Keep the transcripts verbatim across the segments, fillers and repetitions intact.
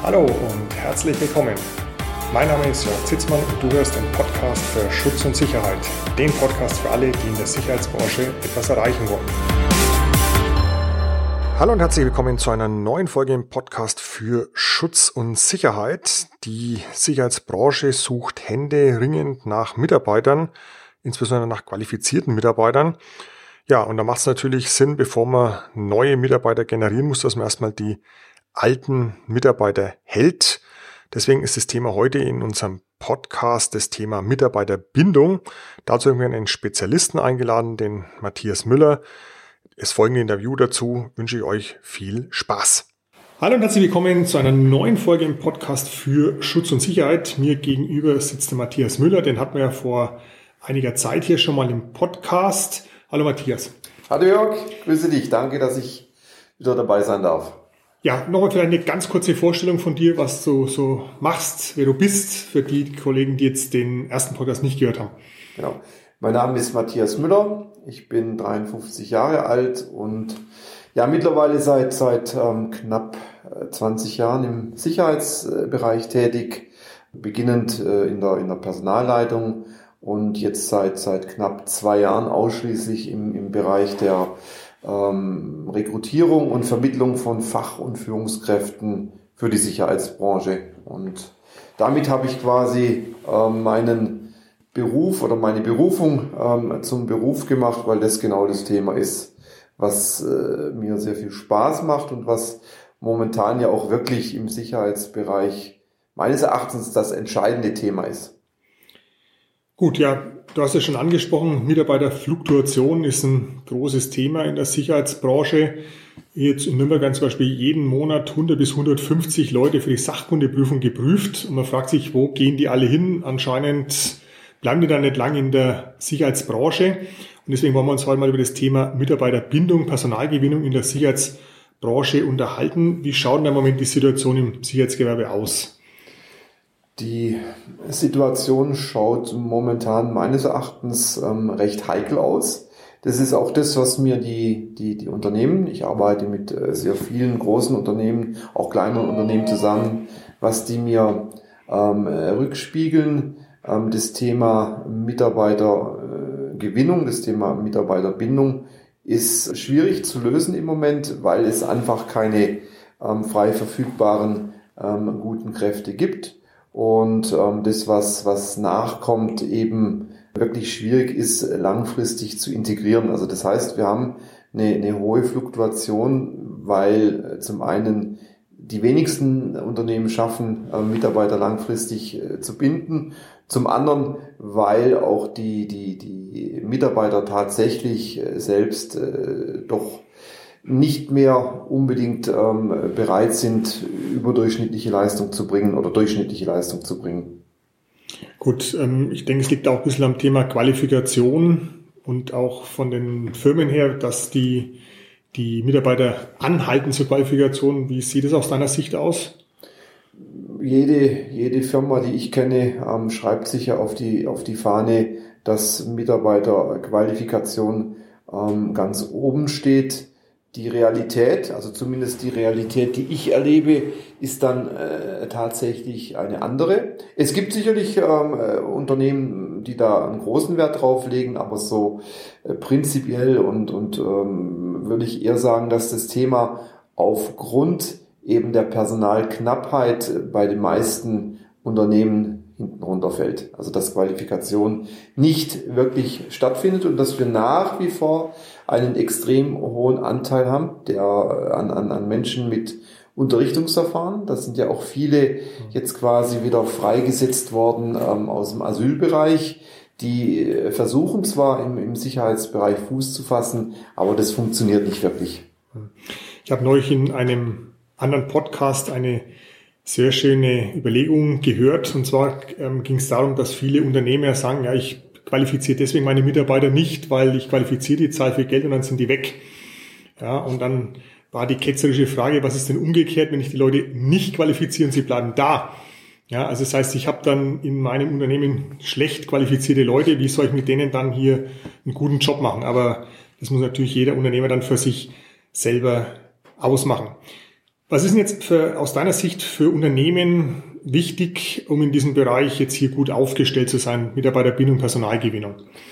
Hallo und herzlich willkommen. Mein Name ist Jörg Zitzmann und du hörst den Podcast für Schutz und Sicherheit. Den Podcast für alle, die in der Sicherheitsbranche etwas erreichen wollen. Hallo und herzlich willkommen zu einer neuen Folge im Podcast für Schutz und Sicherheit. Die Sicherheitsbranche sucht händeringend nach Mitarbeitern, insbesondere nach qualifizierten Mitarbeitern. Ja, und da macht es natürlich Sinn, bevor man neue Mitarbeiter generieren muss, dass man erstmal die alten Mitarbeiter hält. Deswegen ist das Thema heute in unserem Podcast das Thema Mitarbeiterbindung. Dazu haben wir einen Spezialisten eingeladen, den Matthias Müller. Das folgende Interview dazu wünsche ich euch viel Spaß. Hallo und herzlich willkommen zu einer neuen Folge im Podcast für Schutz und Sicherheit. Mir gegenüber sitzt der Matthias Müller, den hatten wir ja vor einiger Zeit hier schon mal im Podcast. Hallo Matthias. Hallo Jörg, grüße dich. Danke, dass ich wieder dabei sein darf. Ja, nochmal vielleicht eine ganz kurze Vorstellung von dir, was du so machst, wer du bist, für die Kollegen, die jetzt den ersten Podcast nicht gehört haben. Genau. Mein Name ist Matthias Müller. Ich bin dreiundfünfzig Jahre alt und ja mittlerweile seit seit ähm, knapp zwanzig Jahren im Sicherheitsbereich tätig, beginnend äh, in der in der Personalleitung und jetzt seit seit knapp zwei Jahren ausschließlich im im Bereich der ähm, Rekrutierung und Vermittlung von Fach- und Führungskräften für die Sicherheitsbranche. Und damit habe ich quasi ähm, meinen Beruf oder meine Berufung ähm, zum Beruf gemacht, weil das genau das Thema ist, was äh, mir sehr viel Spaß macht und was momentan ja auch wirklich im Sicherheitsbereich meines Erachtens das entscheidende Thema ist. Gut, ja, du hast ja schon angesprochen, Mitarbeiterfluktuation ist ein großes Thema in der Sicherheitsbranche. Jetzt in Nürnberg werden zum Beispiel jeden Monat hundert bis hundertfünfzig Leute für die Sachkundeprüfung geprüft und man fragt sich, wo gehen die alle hin? Anscheinend bleiben die dann nicht lang in der Sicherheitsbranche. Und deswegen wollen wir uns heute mal über das Thema Mitarbeiterbindung, Personalgewinnung in der Sicherheitsbranche unterhalten. Wie schaut denn im Moment die Situation im Sicherheitsgewerbe aus? Die Situation schaut momentan meines Erachtens ähm, recht heikel aus. Das ist auch das, was mir die, die, die Unternehmen, ich arbeite mit äh, sehr vielen großen Unternehmen, auch kleineren Unternehmen zusammen, was die mir ähm, rückspiegeln. Ähm, das Thema Mitarbeitergewinnung, äh, das Thema Mitarbeiterbindung ist schwierig zu lösen im Moment, weil es einfach keine ähm, frei verfügbaren ähm, guten Kräfte gibt. Und ähm, das, was, was nachkommt, eben wirklich schwierig ist, langfristig zu integrieren. Also das heißt, wir haben eine, eine hohe Fluktuation, weil äh, zum einen die wenigsten Unternehmen schaffen, äh, Mitarbeiter langfristig äh, zu binden. Zum anderen, weil auch die, die, die Mitarbeiter tatsächlich äh, selbst äh, doch nicht mehr unbedingt ähm, bereit sind, überdurchschnittliche Leistung zu bringen oder durchschnittliche Leistung zu bringen. Gut, ähm, ich denke, es liegt auch ein bisschen am Thema Qualifikation und auch von den Firmen her, dass die, die Mitarbeiter anhalten zur Qualifikation. Wie sieht es aus deiner Sicht aus? Jede, jede Firma, die ich kenne, ähm, schreibt sich ja auf die, auf die Fahne, dass Mitarbeiterqualifikation ähm, ganz oben steht. Die Realität, also zumindest die Realität, die ich erlebe, ist dann äh, tatsächlich eine andere. Es gibt sicherlich ähm, äh, Unternehmen, die da einen großen Wert drauf legen, aber so äh, prinzipiell und, und ähm, würde ich eher sagen, dass das Thema aufgrund eben der Personalknappheit bei den meisten Unternehmen hinten runterfällt. Also dass Qualifikation nicht wirklich stattfindet und dass wir nach wie vor einen extrem hohen Anteil haben, der an, an, an Menschen mit Unterrichtungsverfahren. Das sind ja auch viele jetzt quasi wieder freigesetzt worden ähm, aus dem Asylbereich. Die versuchen zwar im, im Sicherheitsbereich Fuß zu fassen, aber das funktioniert nicht wirklich. Ich habe neulich in einem anderen Podcast eine sehr schöne Überlegung gehört. Und zwar ähm, ging es darum, dass viele Unternehmer sagen, ja, ich qualifiziere deswegen meine Mitarbeiter nicht, weil ich qualifiziere die, zahle viel Geld und dann sind die weg. Ja, und dann war die ketzerische Frage, was ist denn umgekehrt, wenn ich die Leute nicht qualifiziere und sie bleiben da? Ja, also das heißt, ich habe dann in meinem Unternehmen schlecht qualifizierte Leute, wie soll ich mit denen dann hier einen guten Job machen? Aber das muss natürlich jeder Unternehmer dann für sich selber ausmachen. Was ist denn jetzt für, aus deiner Sicht für Unternehmen wichtig, um in diesem Bereich jetzt hier gut aufgestellt zu sein, Mitarbeiterbindung, Personalgewinnung?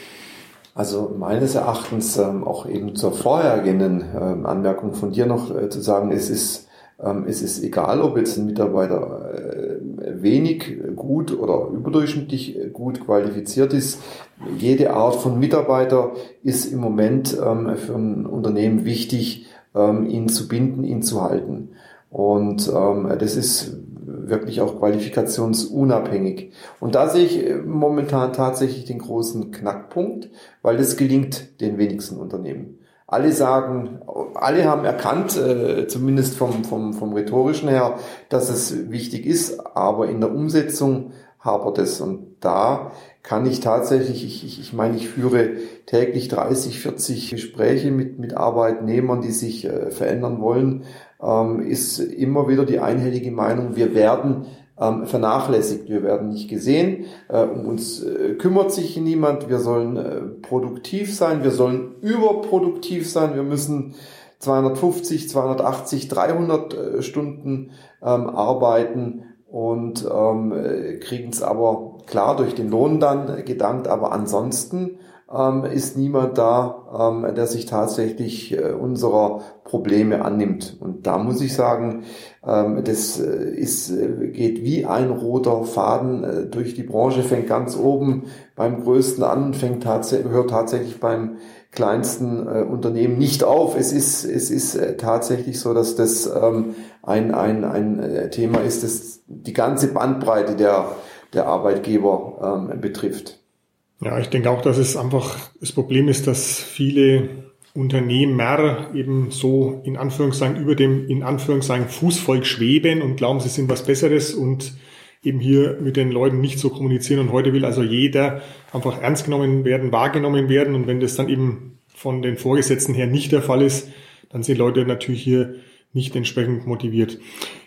Also meines Erachtens ähm, auch eben zur vorhergehenden ähm, Anmerkung von dir noch äh, zu sagen, es ist, ähm, es ist egal, ob jetzt ein Mitarbeiter äh, wenig gut oder überdurchschnittlich gut qualifiziert ist. Jede Art von Mitarbeiter ist im Moment ähm, für ein Unternehmen wichtig, ähm, ihn zu binden, ihn zu halten. Und ähm, das ist wirklich auch qualifikationsunabhängig. Und da sehe ich momentan tatsächlich den großen Knackpunkt, weil das gelingt den wenigsten Unternehmen. Alle sagen, alle haben erkannt, äh, zumindest vom, vom, vom rhetorischen her, dass es wichtig ist, aber in der Umsetzung hapert es. Und da kann ich tatsächlich, ich, ich, ich meine, ich führe täglich dreißig, vierzig Gespräche mit, mit Arbeitnehmern, die sich äh, verändern wollen, ähm, ist immer wieder die einhellige Meinung, wir werden ähm, vernachlässigt, wir werden nicht gesehen, äh, um uns äh, kümmert sich niemand, wir sollen äh, produktiv sein, wir sollen überproduktiv sein, wir müssen zweihundertfünfzig, zweihundertachtzig, dreihundert äh, Stunden ähm, arbeiten und ähm, kriegen es aber klar durch den Lohn dann gedankt, aber ansonsten ähm, ist niemand da, ähm, der sich tatsächlich äh, unserer Probleme annimmt. Und da muss ich sagen, ähm, das äh, ist, äh, geht wie ein roter Faden äh, durch die Branche, fängt ganz oben beim Größten an, fängt tats- hört tatsächlich beim kleinsten äh, Unternehmen nicht auf. Es ist, es ist äh, tatsächlich so, dass das ähm, ein, ein, ein äh, Thema ist, das die ganze Bandbreite der, der Arbeitgeber ähm, betrifft. Ja, ich denke auch, dass es einfach das Problem ist, dass viele Unternehmer eben so in Anführungszeichen über dem in Anführungszeichen Fußvolk schweben und glauben, sie sind was Besseres und eben hier mit den Leuten nicht so kommunizieren. Und heute will also jeder einfach ernst genommen werden, wahrgenommen werden. Und wenn das dann eben von den Vorgesetzten her nicht der Fall ist, dann sind Leute natürlich hier nicht entsprechend motiviert.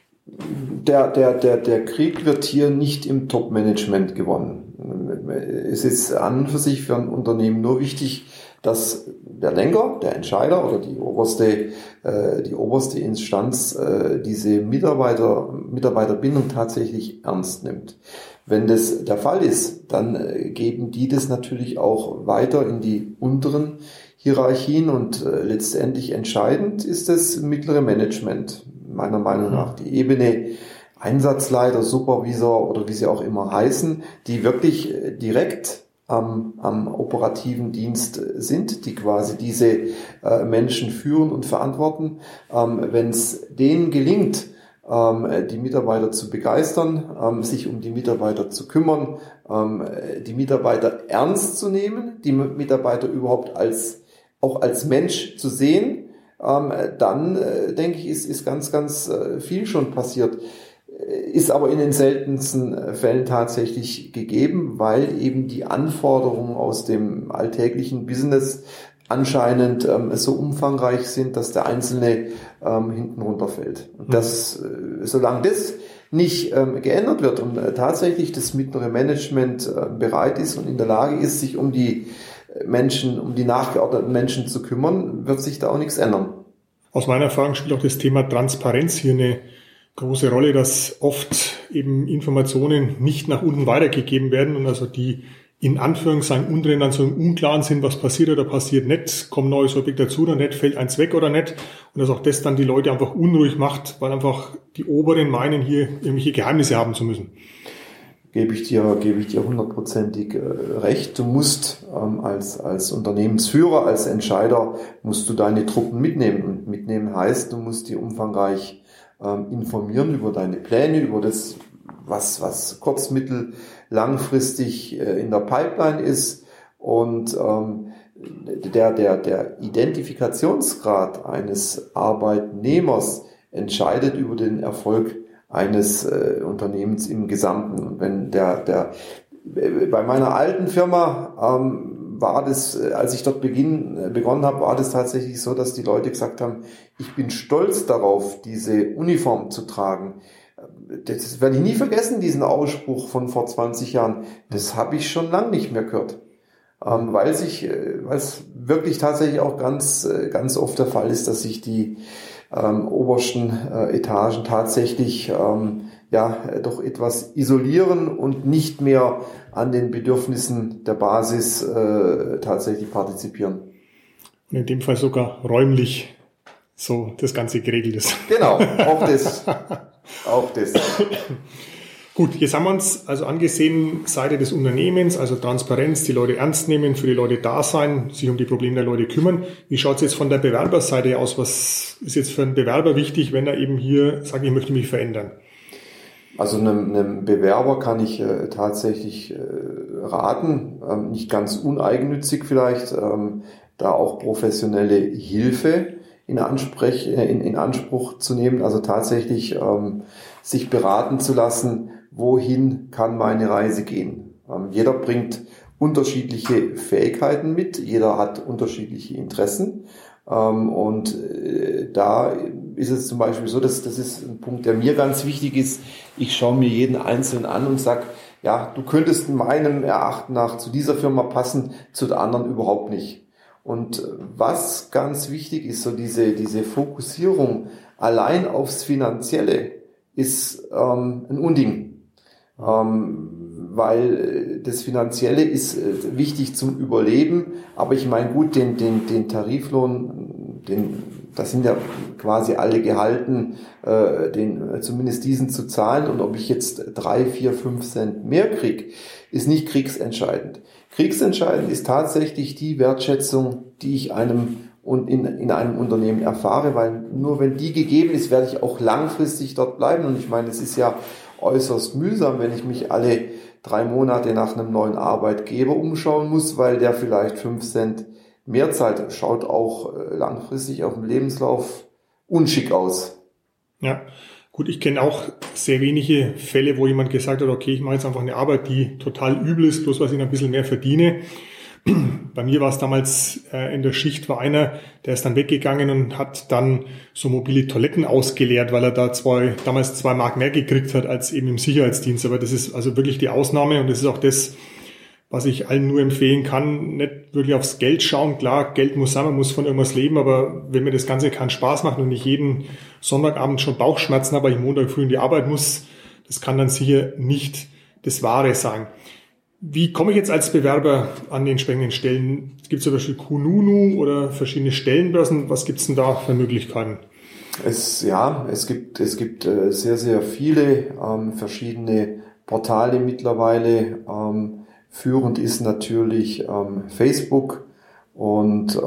Der, der, der, der Krieg wird hier nicht im Top-Management gewonnen. Es ist an und für sich für ein Unternehmen nur wichtig, dass der Lenker, der Entscheider oder die oberste, äh, die oberste Instanz äh, diese Mitarbeiter, Mitarbeiterbindung tatsächlich ernst nimmt. Wenn das der Fall ist, dann äh, geben die das natürlich auch weiter in die unteren Hierarchien und äh, letztendlich entscheidend ist das mittlere Management, meiner Meinung nach. Die Ebene Einsatzleiter, Supervisor oder wie sie auch immer heißen, die wirklich direkt am, am operativen Dienst sind, die quasi diese äh, Menschen führen und verantworten. Ähm, wenn es denen gelingt, ähm, die Mitarbeiter zu begeistern, ähm, sich um die Mitarbeiter zu kümmern, ähm, die Mitarbeiter ernst zu nehmen, die Mitarbeiter überhaupt als auch als Mensch zu sehen, ähm, dann äh, denke ich, ist, ist ganz, ganz äh, viel schon passiert. Ist aber in den seltensten Fällen tatsächlich gegeben, weil eben die Anforderungen aus dem alltäglichen Business anscheinend ähm, so umfangreich sind, dass der Einzelne ähm, hinten runterfällt. Und das, äh, solange das nicht ähm, geändert wird und äh, tatsächlich das mittlere Management äh, bereit ist und in der Lage ist, sich um die Menschen, um die nachgeordneten Menschen zu kümmern, wird sich da auch nichts ändern. Aus meiner Erfahrung spielt auch das Thema Transparenz hier eine große Rolle, dass oft eben Informationen nicht nach unten weitergegeben werden und also die in Anführungszeichen unteren dann so im Unklaren sind, was passiert oder passiert nicht, kommt ein neues Objekt dazu oder nicht, fällt eins weg oder nicht und dass auch das dann die Leute einfach unruhig macht, weil einfach die Oberen meinen, hier irgendwelche Geheimnisse haben zu müssen. Gebe ich dir, gebe ich dir hundertprozentig äh, recht. Du musst ähm, als, als Unternehmensführer, als Entscheider, musst du deine Truppen mitnehmen. Und mitnehmen heißt, du musst die umfangreich ähm, informieren über deine Pläne, über das, was, was kurz-, mittel-, langfristig äh, in der Pipeline ist. Und ähm, der, der, der Identifikationsgrad eines Arbeitnehmers entscheidet über den Erfolg eines äh, Unternehmens im Gesamten. Und wenn der, der, bei meiner alten Firma ähm, war das, als ich dort beginn, begonnen habe, war das tatsächlich so, dass die Leute gesagt haben, ich bin stolz darauf, diese Uniform zu tragen. Das werde ich nie vergessen, diesen Ausspruch von vor zwanzig Jahren. Das habe ich schon lange nicht mehr gehört. Ähm, weil sich, weil es wirklich tatsächlich auch ganz, ganz oft der Fall ist, dass sich die ähm, obersten äh, Etagen tatsächlich ähm, ja doch etwas isolieren und nicht mehr an den Bedürfnissen der Basis äh, tatsächlich partizipieren. Und in dem Fall sogar räumlich so das Ganze geregelt ist. Genau, auch das. Auch das. Gut, jetzt haben wir uns also angesehen, Seite des Unternehmens, also Transparenz, die Leute ernst nehmen, für die Leute da sein, sich um die Probleme der Leute kümmern. Wie schaut es jetzt von der Bewerberseite aus? Was ist jetzt für einen Bewerber wichtig, wenn er eben hier sagt, ich möchte mich verändern? Also einem, einem Bewerber kann ich äh, tatsächlich äh, raten, ähm, nicht ganz uneigennützig vielleicht, ähm, da auch professionelle Hilfe in, Ansprech, äh, in, in Anspruch zu nehmen, also tatsächlich ähm, sich beraten zu lassen, wohin kann meine Reise gehen. Ähm, jeder bringt unterschiedliche Fähigkeiten mit, jeder hat unterschiedliche Interessen. Ähm, und äh, da ist es zum Beispiel so, dass das ist ein Punkt, der mir ganz wichtig ist. Ich schaue mir jeden Einzelnen an und sage, ja, du könntest in meinem Erachten nach zu dieser Firma passen, zu der anderen überhaupt nicht. Und was ganz wichtig ist, so diese, diese Fokussierung allein aufs Finanzielle ist ähm, ein Unding. Ähm, weil das Finanzielle ist äh, wichtig zum Überleben, aber ich meine gut, den, den, den Tariflohn, den, das sind ja quasi alle gehalten, äh, den, zumindest diesen zu zahlen, und ob ich jetzt drei, vier, fünf Cent mehr kriege, ist nicht kriegsentscheidend. Kriegsentscheidend ist tatsächlich die Wertschätzung, die ich einem und in, in einem Unternehmen erfahre, weil nur wenn die gegeben ist, werde ich auch langfristig dort bleiben. Und ich meine, es ist ja äußerst mühsam, wenn ich mich alle drei Monate nach einem neuen Arbeitgeber umschauen muss, weil der vielleicht fünf Cent mehr zahlt. Schaut auch langfristig auf dem Lebenslauf unschick aus. Ja, gut, ich kenne auch sehr wenige Fälle, wo jemand gesagt hat, okay, ich mache jetzt einfach eine Arbeit, die total übel ist, bloß weil ich ein bisschen mehr verdiene. Bei mir war es damals äh, in der Schicht, war einer, der ist dann weggegangen und hat dann so mobile Toiletten ausgeleert, weil er da zwei, damals zwei Mark mehr gekriegt hat als eben im Sicherheitsdienst. Aber das ist also wirklich die Ausnahme, und das ist auch das, was ich allen nur empfehlen kann, nicht wirklich aufs Geld schauen. Klar, Geld muss sein, man muss von irgendwas leben, aber wenn mir das Ganze keinen Spaß macht und ich jeden Sonntagabend schon Bauchschmerzen habe, weil ich Montag früh in die Arbeit muss, das kann dann sicher nicht das Wahre sein. Wie komme ich jetzt als Bewerber an den entsprechenden Stellen? Es gibt zum Beispiel Kununu oder verschiedene Stellenbörsen. Was gibt es denn da für Möglichkeiten? Es, ja, es gibt, es gibt äh, sehr, sehr viele ähm, verschiedene Portale mittlerweile. Ähm, führend ist natürlich ähm, Facebook und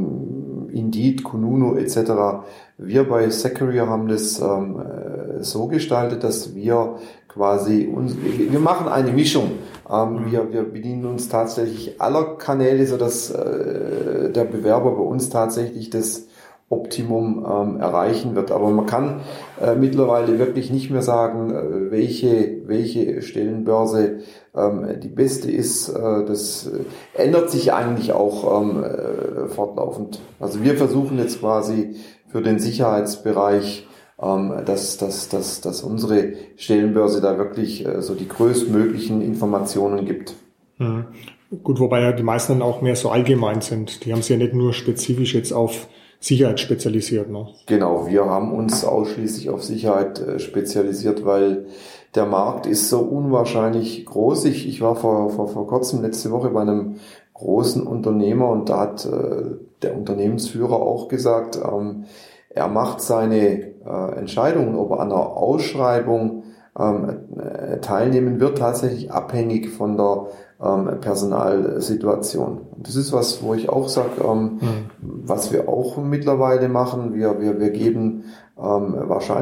ähm, Indeed, Kununu et cetera. Wir bei Securier haben das ähm, so gestaltet, dass wir quasi uns, wir machen eine Mischung. Ähm, wir, wir bedienen uns tatsächlich aller Kanäle, sodass äh, der Bewerber bei uns tatsächlich das Optimum ähm, erreichen wird. Aber man kann äh, mittlerweile wirklich nicht mehr sagen, äh, welche, welche Stellenbörse ähm, die beste ist. Äh, das äh, ändert sich eigentlich auch ähm, äh, fortlaufend. Also wir versuchen jetzt quasi für den Sicherheitsbereich, ähm, dass, dass, dass, dass unsere Stellenbörse da wirklich äh, so die größtmöglichen Informationen gibt. Mhm. Gut, wobei ja die meisten dann auch mehr so allgemein sind. Die haben sich ja nicht nur spezifisch jetzt auf Sicherheit spezialisiert, ne? Genau, wir haben uns ausschließlich auf Sicherheit äh, spezialisiert, weil der Markt ist so unwahrscheinlich groß. Ich, ich war vor, vor, vor kurzem, letzte Woche, bei einem großen Unternehmer, und da hat äh, der Unternehmensführer auch gesagt, ähm, er macht seine äh, Entscheidungen, ob er an einer Ausschreibung ähm, äh, teilnehmen wird, tatsächlich abhängig von der ähm, Personalsituation. Und das ist was, wo ich auch sage, ähm, mhm. was wir auch mittlerweile machen, wir, wir, wir geben ähm,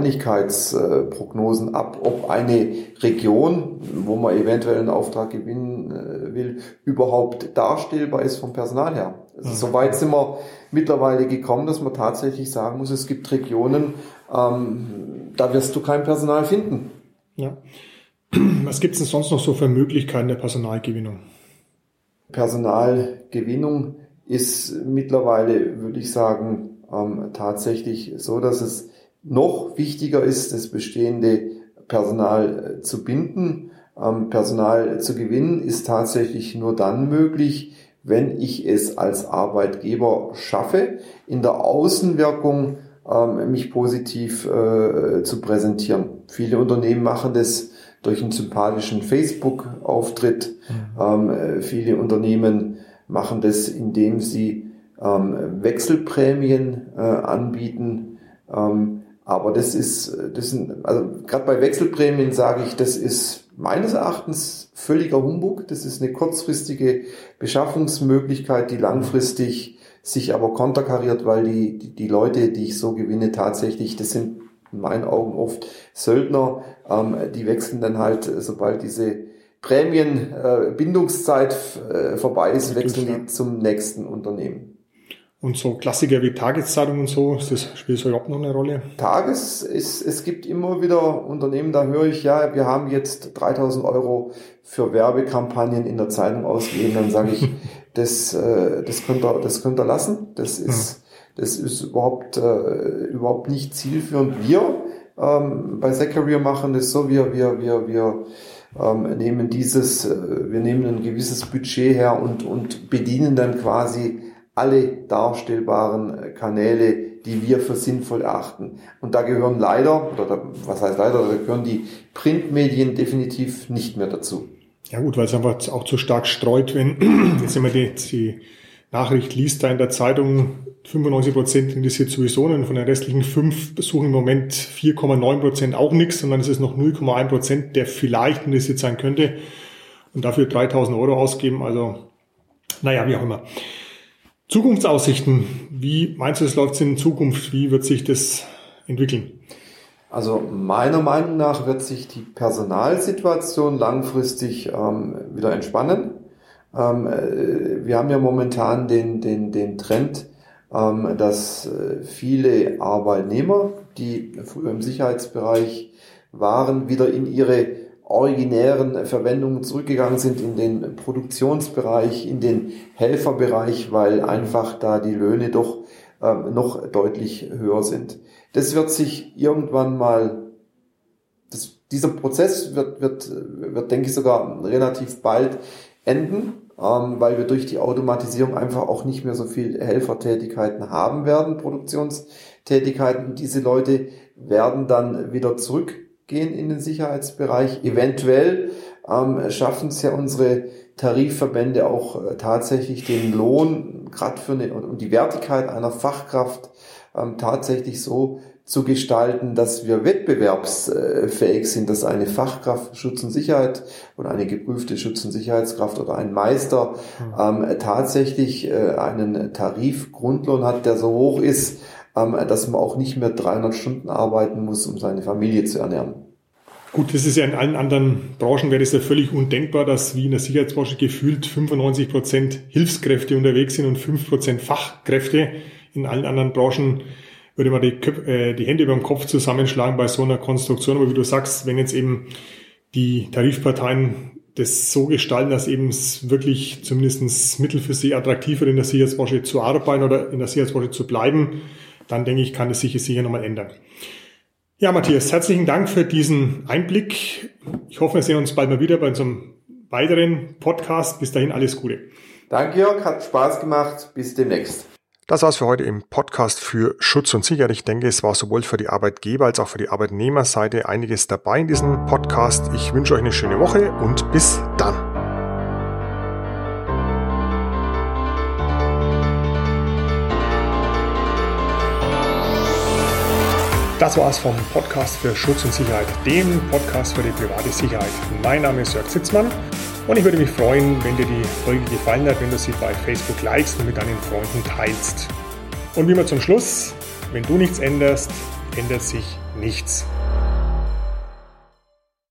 Wahrscheinlichkeitsprognosen äh, ab, ob eine Region, wo man eventuell einen Auftrag gewinnen äh, will, überhaupt darstellbar ist vom Personal her. Also mhm. Soweit sind wir mittlerweile gekommen, dass man tatsächlich sagen muss, es gibt Regionen, ähm, da wirst du kein Personal finden. Ja. Was gibt es denn sonst noch so für Möglichkeiten der Personalgewinnung? Personalgewinnung ist mittlerweile, würde ich sagen, ähm, tatsächlich so, dass es noch wichtiger ist, das bestehende Personal äh, zu binden. Ähm, Personal zu gewinnen ist tatsächlich nur dann möglich, wenn ich es als Arbeitgeber schaffe, in der Außenwirkung ähm, mich positiv äh, zu präsentieren. Viele Unternehmen machen das durch einen sympathischen Facebook-Auftritt. Mhm. Ähm, viele Unternehmen machen das, indem sie ähm, Wechselprämien äh, anbieten. Ähm, aber das ist, das sind, also gerade bei Wechselprämien sage ich, das ist meines Erachtens völliger Humbug. Das ist eine kurzfristige Beschaffungsmöglichkeit, die langfristig sich aber konterkariert, weil die, die, die Leute, die ich so gewinne, tatsächlich, das sind in meinen Augen oft Söldner, ähm, die wechseln dann halt, sobald diese Prämienbindungszeit äh, äh, vorbei ist, wechseln die zum nächsten Unternehmen. Und so Klassiker wie Tageszeitung und so, ist das, spielt das überhaupt noch eine Rolle? Tages, ist, es gibt immer wieder Unternehmen, da höre ich, ja, wir haben jetzt dreitausend Euro für Werbekampagnen in der Zeitung ausgegeben, dann sage ich, das, äh, das könnt ihr, das könnt ihr lassen, das ist, ja. das ist überhaupt, äh, überhaupt nicht zielführend. Wir ähm, bei Zacharia machen das so, wir, wir, wir, wir ähm, nehmen dieses, äh, wir nehmen ein gewisses Budget her und, und bedienen dann quasi alle darstellbaren Kanäle, die wir für sinnvoll erachten. Und da gehören leider, oder da, was heißt leider, da gehören die Printmedien definitiv nicht mehr dazu. Ja gut, weil es einfach auch zu stark streut, wenn jetzt immer die, die Nachricht liest da in der Zeitung, fünfundneunzig Prozent interessiert sowieso und von den restlichen fünf suchen im Moment vier Komma neun Prozent auch nichts, sondern es ist noch null Komma eins Prozent, der vielleicht interessiert sein könnte und dafür dreitausend Euro ausgeben. Also, naja, wie auch immer. Zukunftsaussichten, wie meinst du, es läuft in Zukunft? Wie wird sich das entwickeln? Also meiner Meinung nach wird sich die Personalsituation langfristig ähm, wieder entspannen. Ähm, äh, wir haben ja momentan den, den, den Trend, ähm, dass äh, viele Arbeitnehmer, die früher im Sicherheitsbereich waren, wieder in ihre originären Verwendungen zurückgegangen sind, in den Produktionsbereich, in den Helferbereich, weil einfach da die Löhne doch ähm, noch deutlich höher sind. Das wird sich irgendwann mal, das, dieser Prozess wird, wird, wird, denke ich, sogar relativ bald enden, ähm, weil wir durch die Automatisierung einfach auch nicht mehr so viel Helfertätigkeiten haben werden, Produktionstätigkeiten. Und diese Leute werden dann wieder zurück gehen in den Sicherheitsbereich. Eventuell ähm, schaffen es ja unsere Tarifverbände auch äh, tatsächlich den Lohn, gerade für eine, und die Wertigkeit einer Fachkraft ähm, tatsächlich so zu gestalten, dass wir wettbewerbsfähig sind, dass eine Fachkraft Schutz und Sicherheit oder eine geprüfte Schutz- und Sicherheitskraft oder ein Meister ähm, tatsächlich äh, einen Tarifgrundlohn hat, der so hoch ist, dass man auch nicht mehr dreihundert Stunden arbeiten muss, um seine Familie zu ernähren. Gut, das ist ja in allen anderen Branchen wäre das ja völlig undenkbar, dass wie in der Sicherheitsbranche gefühlt fünfundneunzig Prozent Hilfskräfte unterwegs sind und fünf Prozent Fachkräfte. In allen anderen Branchen würde man die, äh, die Hände über dem Kopf zusammenschlagen bei so einer Konstruktion. Aber wie du sagst, wenn jetzt eben die Tarifparteien das so gestalten, dass eben es wirklich zumindest mittel für sie attraktiv wird, in der Sicherheitsbranche zu arbeiten oder in der Sicherheitsbranche zu bleiben, dann denke ich, kann es sich sicher nochmal ändern. Ja, Matthias, herzlichen Dank für diesen Einblick. Ich hoffe, wir sehen uns bald mal wieder bei unserem weiteren Podcast. Bis dahin alles Gute. Danke, Jörg, hat Spaß gemacht. Bis demnächst. Das war's für heute im Podcast für Schutz und Sicherheit. Ich denke, es war sowohl für die Arbeitgeber als auch für die Arbeitnehmerseite einiges dabei in diesem Podcast. Ich wünsche euch eine schöne Woche und bis dann. Das war's vom Podcast für Schutz und Sicherheit, dem Podcast für die private Sicherheit. Mein Name ist Jörg Zitzmann und ich würde mich freuen, wenn dir die Folge gefallen hat, wenn du sie bei Facebook likest und mit deinen Freunden teilst. Und wie immer zum Schluss, wenn du nichts änderst, ändert sich nichts.